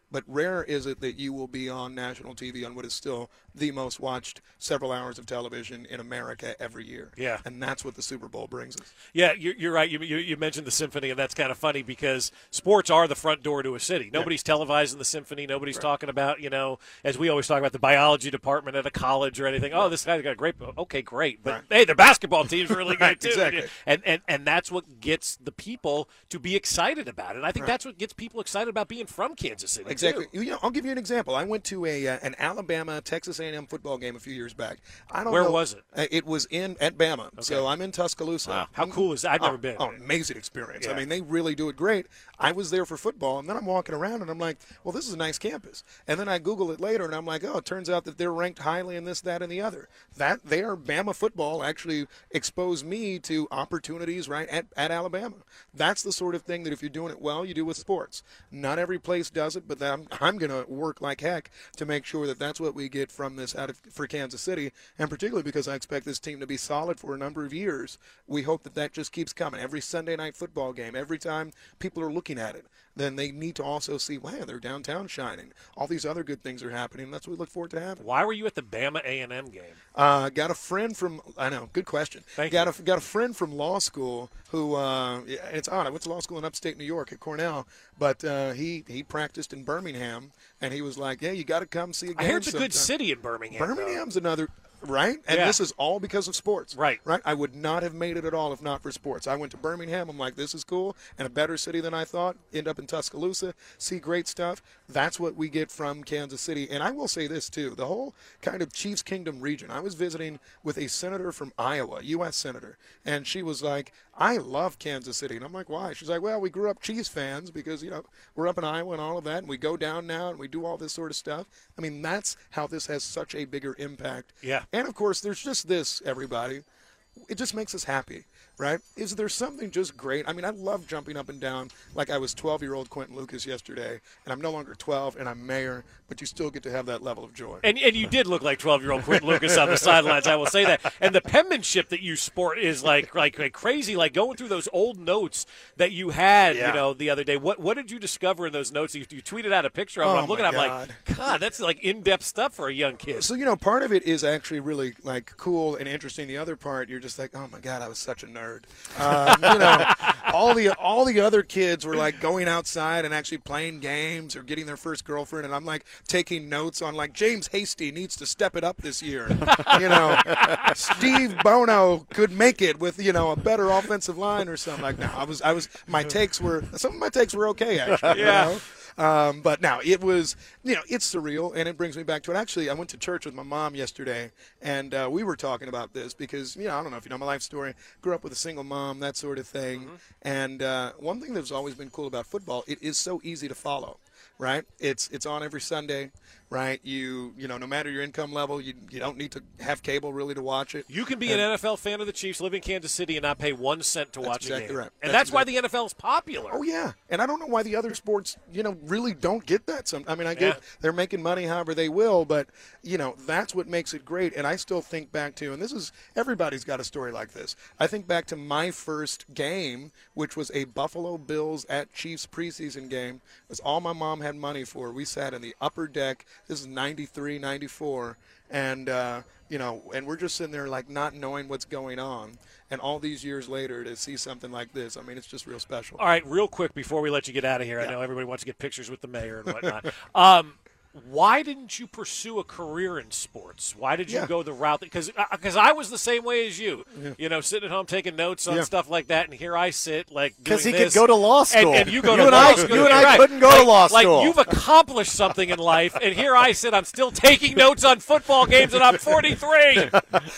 but rare is it that you will be on national TV on what is still the most watched several hours of television in America every year. Yeah. And that's what the Super Bowl brings us. Yeah, you're right. You mentioned the Symphony, and that's kind of funny because sports are the front door to a city. Nobody's televising the Symphony. Nobody's talking about, as we always talk about the biology department at a college or anything. Oh, this guy's got a great – okay, great. But, hey, their basketball team's really good, too. Exactly. And that's what gets the people to be excited about it. I think that's what gets people excited about being from Kansas City, Exactly. too. I'll give you an example. I went to an Alabama-Texas A&M football game a few years back. Where was it? It was at Bama. Okay. So I'm in Tuscaloosa. Wow. How cool is that? I've never been. Oh, amazing experience. Yeah. I mean, they really do it great. I was there for football, and then I'm walking around, and I'm like, well, this is a nice campus. And then I Google it later, and I'm like, oh, it turns out that they're ranked highly in this, that, and the other. That their Bama football actually exposed me to opportunities right at Alabama. That's the sort of thing that if you're doing it well, you do with sports. Not every place does it, but I'm going to work like heck to make sure that that's what we get from this for Kansas City, and particularly because I expect this team to be solid for a number of years. We hope that just keeps coming. Every Sunday night football game, every time people are looking at it, then they need to also see, wow, they're downtown shining. All these other good things are happening. That's what we look forward to having. Why were you at the Bama A&M game? Got a friend from – I know, good question. Thank you. Got a friend from law school who it's odd. I went to law school in upstate New York at Cornell, but he practiced in Birmingham, and he was like, yeah, you got to come see a game I heard it's sometime. a good city in Birmingham. Birmingham's another – right? And this is all because of sports. Right. Right? I would not have made it at all if not for sports. I went to Birmingham. I'm like, this is cool. And a better city than I thought. End up in Tuscaloosa. See great stuff. That's what we get from Kansas City. And I will say this, too. The whole kind of Chiefs Kingdom region. I was visiting with a senator from Iowa, U.S. senator. And she was like, I love Kansas City. And I'm like, why? She's like, well, we grew up Chiefs fans because, we're up in Iowa and all of that. And we go down now and we do all this sort of stuff. I mean, that's how this has such a bigger impact. Yeah. And, of course, there's just this, everybody. It just makes us happy, right? Is there something just great? I mean, I love jumping up and down like I was 12-year-old Quentin Lucas yesterday, and I'm no longer 12, and I'm mayor, but you still get to have that level of joy. And you did look like 12-year-old Quentin Lucas on the sidelines, I will say that. And the penmanship that you sport is like crazy, like going through those old notes that you had, the other day. What did you discover in those notes? You tweeted out a picture of it. I'm looking at it, I'm like, God, that's like in-depth stuff for a young kid. So, part of it is actually really like cool and interesting. The other part, you're just like, oh my God, I was such a nerd. All the other kids were like going outside and actually playing games or getting their first girlfriend, and I'm like taking notes on like James Hasty needs to step it up this year. Steve Bono could make it with a better offensive line or something like that. Some of my takes were okay actually. Yeah. But now it was, it's surreal, and it brings me back to it. Actually, I went to church with my mom yesterday, and we were talking about this because, I don't know if you know my life story. Grew up with a single mom, that sort of thing. Mm-hmm. And one thing that's always been cool about football, it is so easy to follow, right? It's on every Sunday. Right, no matter your income level, you don't need to have cable really to watch it. You can be an NFL fan of the Chiefs, live in Kansas City, and not pay 1 cent to watch a game. Right. And that's why the NFL is popular. Oh yeah, and I don't know why the other sports, really don't get that. I get they're making money however they will, but that's what makes it great. And I still think back to, and everybody's got a story like this. I think back to my first game, which was a Buffalo Bills at Chiefs preseason game. It was all my mom had money for. We sat in the upper deck. This is 93, 94, and, and we're just sitting there like not knowing what's going on. And all these years later to see something like this, I mean, it's just real special. All right, real quick before we let you get out of here, I know everybody wants to get pictures with the mayor and whatnot. Why didn't you pursue a career in sports? Why did you go the route? Because I was the same way as you. Sitting at home taking notes on stuff like that, and here I sit like because he could go to law school, and you go to law school. You and I couldn't go to law school. Like you've accomplished something in life, and here I sit. I'm still taking notes on football games, and I'm 43.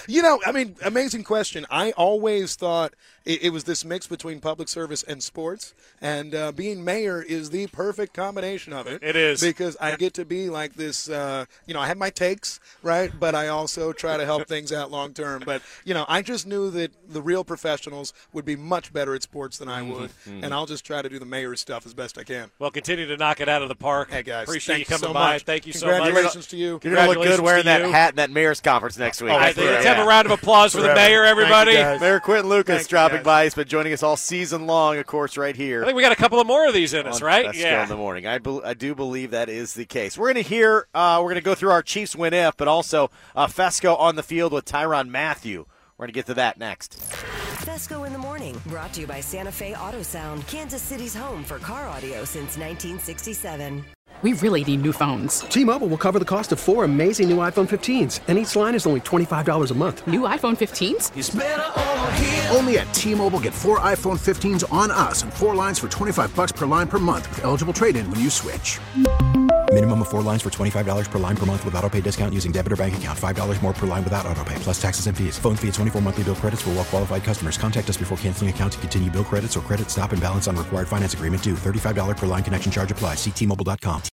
Amazing question. I always thought it was this mix between public service and sports, and being mayor is the perfect combination of it. It is because I get to be like this. I have my takes, right? But I also try to help things out long term. But I just knew that the real professionals would be much better at sports than I would, and I'll just try to do the mayor stuff as best I can. Well, continue to knock it out of the park. Hey guys, appreciate you coming so by. much. Thank you so much. Congratulations to you. You're gonna look good wearing that hat in that mayor's conference next week. Let's have a round of applause for the mayor, everybody. Mayor Quentin Lucas dropping stopping by. He's been joining us all season long, of course, right here. I think we got a couple of more of these in us, right? Fesco in the morning. I do believe that is the case. We're going to hear, we're going to go through our Chiefs win if, but also Fesco on the field with Tyrann Mathieu. We're going to get to that next. Fesco in the morning, brought to you by Santa Fe Auto Sound, Kansas City's home for car audio since 1967. We really need new phones. T-Mobile will cover the cost of 4 amazing new iPhone 15s, and each line is only $25 a month. New iPhone 15s? It's better over here. Only at T-Mobile, get 4 iPhone 15s on us and 4 lines for $25 per line per month with eligible trade-in when you switch. Minimum of 4 lines for $25 per line per month with autopay discount using debit or bank account. $5 more per line without autopay, plus taxes and fees. Phone fee at 24 monthly bill credits for well-qualified customers. Contact us before canceling account to continue bill credits or credit stop and balance on required finance agreement due. $35 per line connection charge applies. See T-Mobile.com.